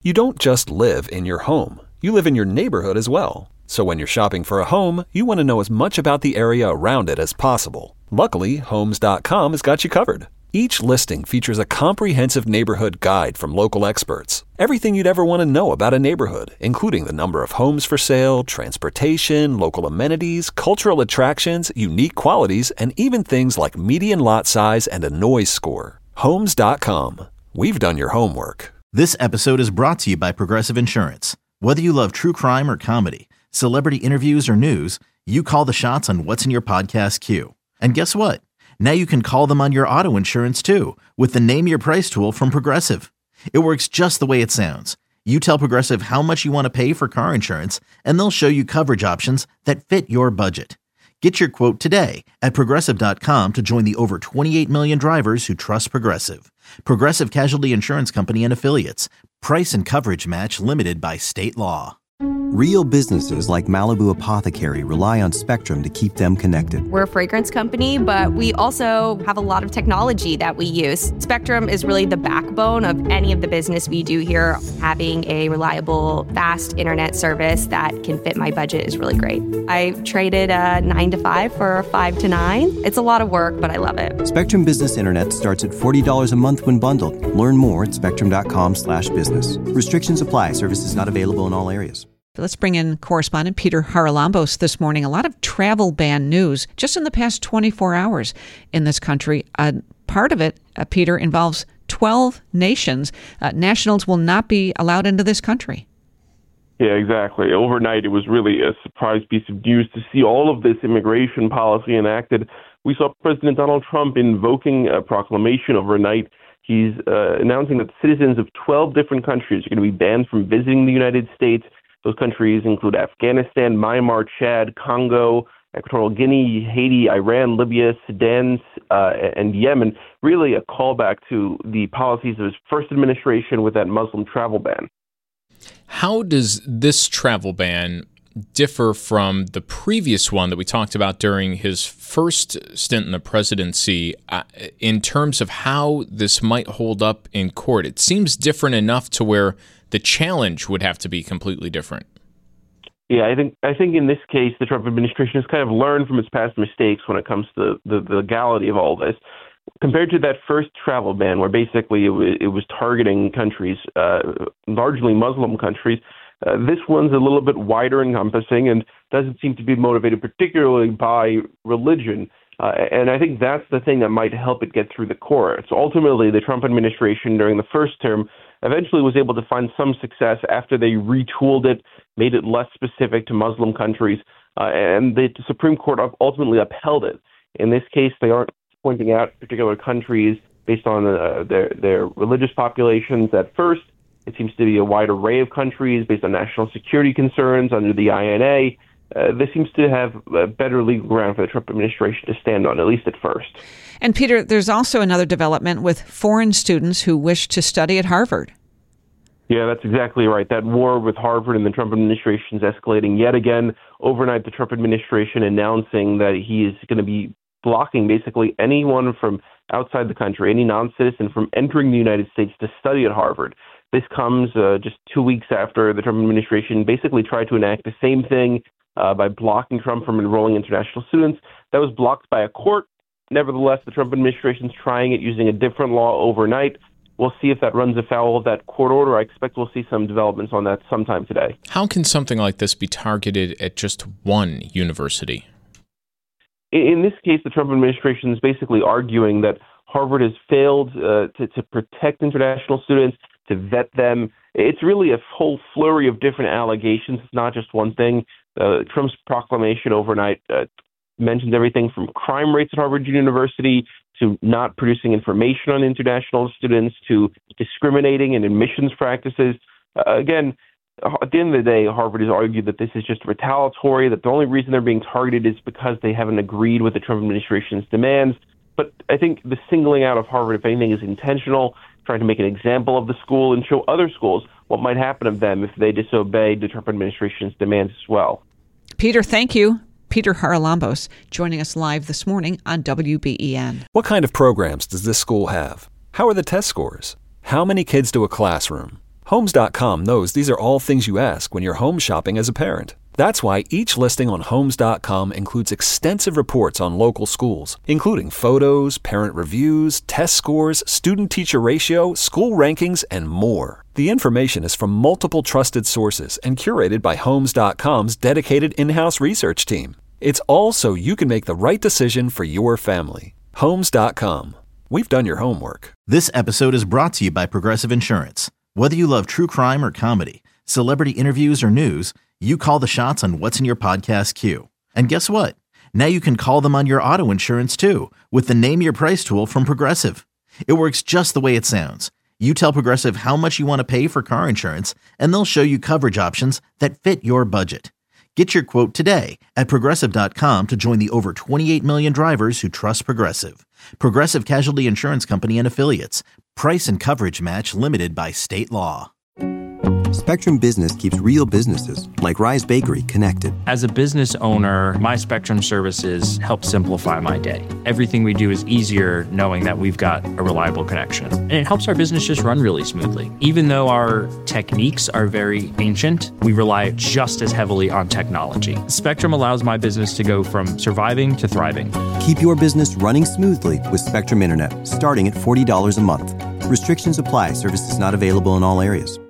You don't just live in your home. You live in your neighborhood as well. So when you're shopping for a home, you want to know as much about the area around it as possible. Luckily, Homes.com has got you covered. Each listing features a comprehensive neighborhood guide from local experts. Everything you'd ever want to know about a neighborhood, including the number of homes for sale, transportation, local amenities, cultural attractions, unique qualities, and even things like median lot size and a noise score. Homes.com. We've done your homework. This episode is brought to you by Progressive Insurance. Whether you love true crime or comedy, celebrity interviews or news, you call the shots on what's in your podcast queue. And guess what? Now you can call them on your auto insurance too with the Name Your Price tool from Progressive. It works just the way it sounds. You tell Progressive how much you want to pay for car insurance, and they'll show you coverage options that fit your budget. Get your quote today at Progressive.com to join the over 28 million drivers who trust Progressive. Progressive Casualty Insurance Company and Affiliates. Price and coverage match limited by state law. Real businesses like Malibu Apothecary rely on Spectrum to keep them connected. We're a fragrance company, but we also have a lot of technology that we use. Spectrum is really the backbone of any of the business we do here. Having a reliable, fast internet service that can fit my budget is really great. I traded a 9 to 5 for a 5 to 9. It's a lot of work, but I love it. Spectrum Business Internet starts at $40 a month when bundled. Learn more at spectrum.com/business. Restrictions apply. Services not available in all areas. Let's bring in correspondent Peter Haralambos this morning. A lot of travel ban news just in the past 24 hours in this country. Part of it, Peter, involves 12 nations. Nationals will not be allowed into this country. Yeah, exactly. Overnight, it was really a surprise piece of news to see all of this immigration policy enacted. We saw President Donald Trump invoking a proclamation overnight. He's announcing that citizens of 12 different countries are going to be banned from visiting the United States. Those countries include Afghanistan, Myanmar, Chad, Congo, Equatorial Guinea, Haiti, Iran, Libya, Sudan, and Yemen. Really a callback to the policies of his first administration with that Muslim travel ban. How does this travel ban differ from the previous one that we talked about during his first stint in the presidency in terms of how this might hold up in court? It seems different enough to where the challenge would have to be completely different. Yeah, I think in this case, the Trump administration has kind of learned from its past mistakes when it comes to the legality of all this. Compared to that first travel ban, where basically it was targeting countries, largely Muslim countries, this one's a little bit wider encompassing and doesn't seem to be motivated particularly by religion. And I think that's the thing that might help it get through the courts. Ultimately, the Trump administration during the first term eventually was able to find some success after they retooled it, made it less specific to Muslim countries, and the Supreme Court ultimately upheld it. In this case, they aren't pointing out particular countries based on their religious populations at first. It seems to be a wide array of countries based on national security concerns under the INA. This seems to have a better legal ground for the Trump administration to stand on, at least at first. And Peter, there's also another development with foreign students who wish to study at Harvard. Yeah, that's exactly right. That war with Harvard and the Trump administration is escalating yet again. Overnight, the Trump administration announcing that he is going to be blocking basically anyone from outside the country, any non-citizen from entering the United States to study at Harvard. This comes just 2 weeks after the Trump administration basically tried to enact the same thing by blocking Trump from enrolling international students. That was blocked by a court. Nevertheless, the Trump administration is trying it using a different law overnight. We'll see if that runs afoul of that court order. I expect we'll see some developments on that sometime today. How can something like this be targeted at just one university? In this case, the Trump administration is basically arguing that Harvard has failed to protect international students, to vet them. It's really a whole flurry of different allegations. It's not just one thing. Trump's proclamation overnight mentions everything from crime rates at Harvard University to not producing information on international students to discriminating in admissions practices. Again, at the end of the day, Harvard has argued that this is just retaliatory, that the only reason they're being targeted is because they haven't agreed with the Trump administration's demands. But I think the singling out of Harvard, if anything, is intentional, trying to make an example of the school and show other schools what might happen to them if they disobey the Trump administration's demands as well. Peter, thank you. Peter Haralambos joining us live this morning on WBEN. What kind of programs does this school have? How are the test scores? How many kids to a classroom? Homes.com knows these are all things you ask when you're home shopping as a parent. That's why each listing on Homes.com includes extensive reports on local schools, including photos, parent reviews, test scores, student-teacher ratio, school rankings, and more. The information is from multiple trusted sources and curated by Homes.com's dedicated in-house research team. It's all so you can make the right decision for your family. Homes.com. We've done your homework. This episode is brought to you by Progressive Insurance. Whether you love true crime or comedy, celebrity interviews or news, you call the shots on what's in your podcast queue. And guess what? Now you can call them on your auto insurance too with the Name Your Price tool from Progressive. It works just the way it sounds. You tell Progressive how much you want to pay for car insurance, and they'll show you coverage options that fit your budget. Get your quote today at Progressive.com to join the over 28 million drivers who trust Progressive. Progressive Casualty Insurance Company and Affiliates. Price and coverage match limited by state law. Spectrum Business keeps real businesses, like Rise Bakery, connected. As a business owner, my Spectrum services help simplify my day. Everything we do is easier knowing that we've got a reliable connection. And it helps our business just run really smoothly. Even though our techniques are very ancient, we rely just as heavily on technology. Spectrum allows my business to go from surviving to thriving. Keep your business running smoothly with Spectrum Internet, starting at $40 a month. Restrictions apply. Services not available in all areas.